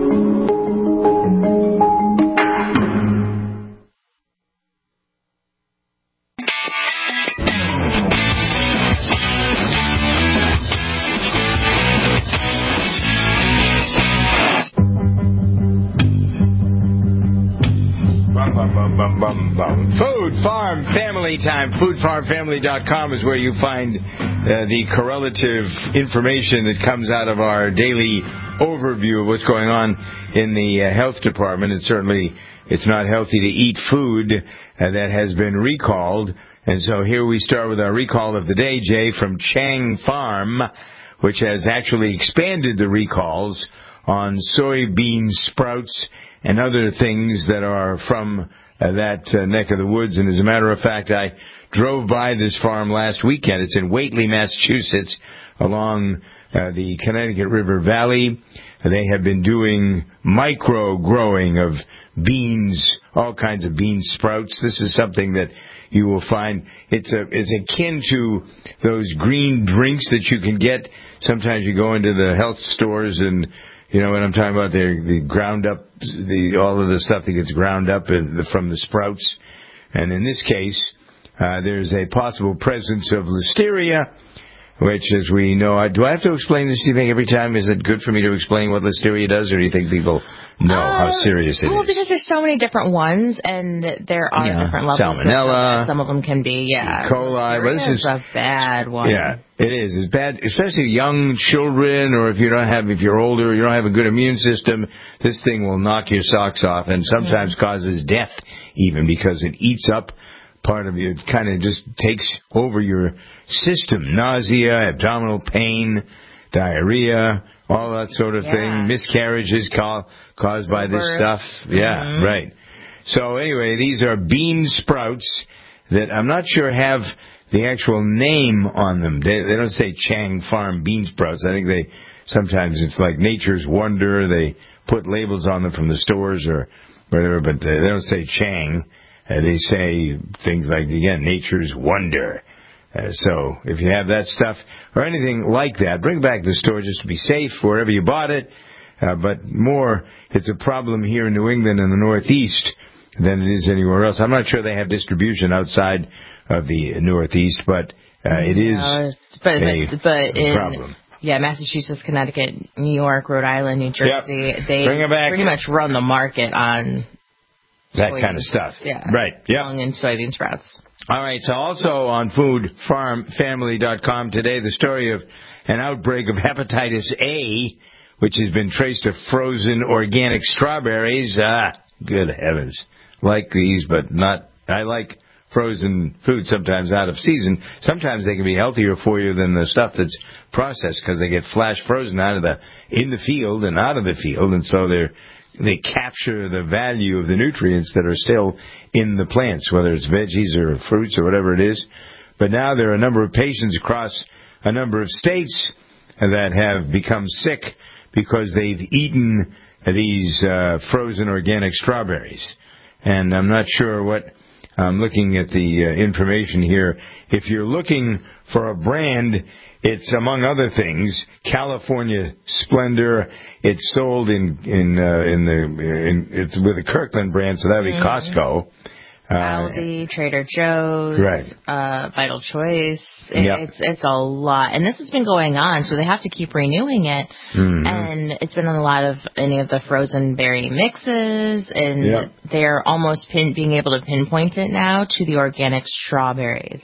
Bum, bum. Food Farm Family Time. food farm family dot com is where you find uh, the correlative information that comes out of our daily overview of what's going on in the uh, health department. And certainly it's not healthy to eat food uh, that has been recalled. And so here we start with our recall of the day, Jay, from Chang Farm, which has actually expanded the recalls on soybean sprouts and other things that are from uh, that uh, neck of the woods. And as a matter of fact, I drove by this farm last weekend. It's in Whately, Massachusetts, along uh, the Connecticut River Valley. They have been doing micro growing of beans, all kinds of bean sprouts. This is something that you will find. It's a it's akin to those green drinks that you can get. Sometimes you go into the health stores and you know what I'm talking about? The the ground up, the all of the stuff that gets ground up in the, from the sprouts. And in this case, uh, there's a possible presence of listeria, which, as we know, I, do I have to explain this, do you think, every time? Is it good for me to explain what listeria does, or do you think people know uh, how serious it well, is? Well, because there's so many different ones, and there are yeah. different levels. Salmonella. Some of them can be, yeah. E. coli. But this is a bad one. Yeah, it is. It's bad, especially young children, or if you don't have, if you're older, you don't have a good immune system, this thing will knock your socks off, and sometimes mm-hmm. causes death, even, because it eats up part of you. It kind of just takes over your system. Nausea, abdominal pain, diarrhea, all that sort of yeah. thing. Miscarriages ca- caused by this stuff. Yeah, mm-hmm. right. So anyway, these are bean sprouts that I'm not sure have the actual name on them. They, they don't say Chang Farm bean sprouts. I think they sometimes it's like Nature's Wonder. They put labels on them from the stores or whatever, but they don't say Chang. Uh, they say things like, again, Nature's Wonder. Uh, so if you have that stuff or anything like that, bring it back to the store just to be safe wherever you bought it. Uh, but more, it's a problem here in New England and the Northeast than it is anywhere else. I'm not sure they have distribution outside of the Northeast, but uh, it is no, it's, but, a but, but in, problem. Yeah, Massachusetts, Connecticut, New York, Rhode Island, New Jersey, Yep. they Bring it back. pretty much run the market on that soybeans. kind of stuff. Yeah. Right. Yep. Long and soybean sprouts. All right, so also on food farm family dot com today, the story of an outbreak of hepatitis A, which has been traced to frozen organic strawberries. Ah, good heavens. Like these, but not, I like frozen food sometimes out of season. Sometimes they can be healthier for you than the stuff that's processed because they get flash frozen out of the, in the field and out of the field, and so they're, they capture the value of the nutrients that are still in the plants, whether it's veggies or fruits or whatever it is. But now there are a number of patients across a number of states that have become sick because they've eaten these uh, frozen organic strawberries. And I'm not sure what, I'm looking at the uh, information here. If you're looking for a brand, it's, among other things, California Splendor. It's sold in in uh, in the in, it's with the Kirkland brand, so that'd be Mm-hmm. Costco, uh, Aldi, Trader Joe's, right. uh, Vital Choice. It, Yep. It's it's a lot, and this has been going on, so they have to keep renewing it. Mm-hmm. And it's been on a lot of any of the frozen berry mixes, and Yep. they're almost pin, being able to pinpoint it now to the organic strawberries.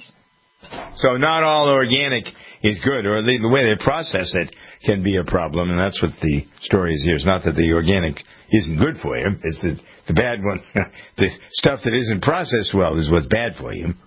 So not all organic is good, or the, the way they process it can be a problem, and that's what the story is here. It's not that the organic isn't good for you. It's the, the bad one. The stuff that isn't processed well is what's bad for you.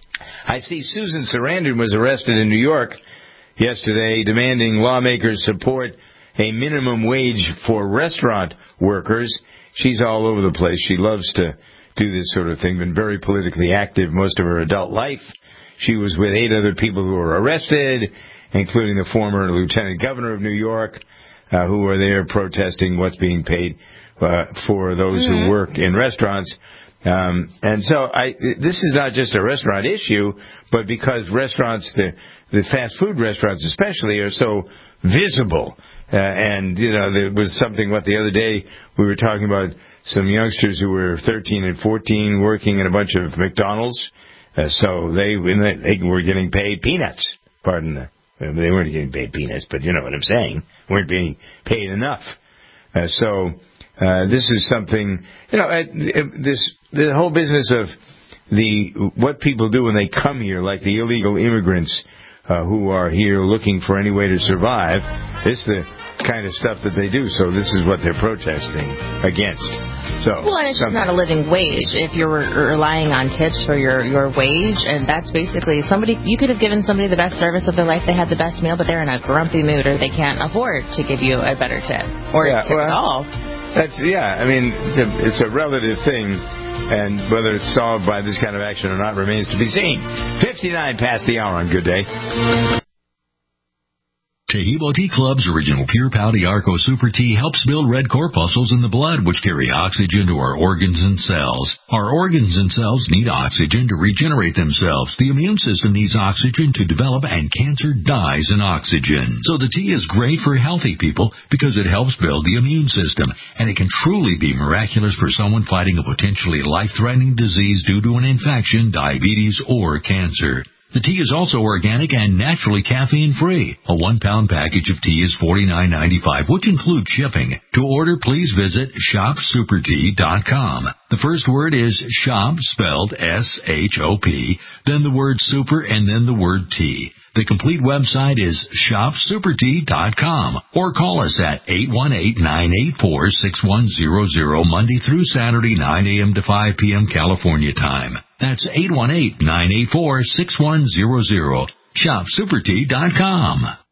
I see Susan Sarandon was arrested in New York yesterday demanding lawmakers support a minimum wage for restaurant workers. She's all over the place. She loves to do this sort of thing, been very politically active most of her adult life. She was with eight other people who were arrested, including the former lieutenant governor of New York, uh, who were there protesting what's being paid uh, for those Mm-hmm. who work in restaurants. Um, and so I, this is not just a restaurant issue, but because restaurants, the, the fast food restaurants especially, are so visible. Uh, and, you know, there was something, what, the other day we were talking about some youngsters who were thirteen and fourteen working in a bunch of McDonald's. Uh, so they, they were getting paid peanuts. Pardon the, they weren't getting paid peanuts, but you know what I'm saying. Weren't being paid enough. Uh, so, uh, this is something, you know, uh, this, the whole business of the, what people do when they come here, like the illegal immigrants, uh, who are here looking for any way to survive, it's the kind of stuff that they do. So this is what they're protesting against. So, well, and it's just not a living wage. If you're relying on tips for your, your wage, and that's basically somebody, you could have given somebody the best service of their life, they had the best meal, but they're in a grumpy mood, or they can't afford to give you a better tip, or yeah, a tip well, at all. That's, yeah, I mean, it's a, it's a relative thing, and whether it's solved by this kind of action or not remains to be seen. fifty-nine past the hour on Good Day. Tahibo Tea Club's original Pure Pau Arco Super Tea helps build red corpuscles in the blood, which carry oxygen to our organs and cells. Our organs and cells need oxygen to regenerate themselves. The immune system needs oxygen to develop, and cancer dies in oxygen. So the tea is great for healthy people because it helps build the immune system, and it can truly be miraculous for someone fighting a potentially life-threatening disease due to an infection, diabetes, or cancer. The tea is also organic and naturally caffeine-free. A one-pound package of tea is forty-nine ninety-five, which includes shipping. To order, please visit shop super tea dot com. The first word is shop, spelled S H O P, then the word super, and then the word tea. The complete website is shop super tea dot com, or call us at eight one eight, nine eight four, six one zero zero Monday through Saturday, nine a.m. to five p.m. California time. That's eight one eight, nine eight four, six one zero zero. shop super tea dot com.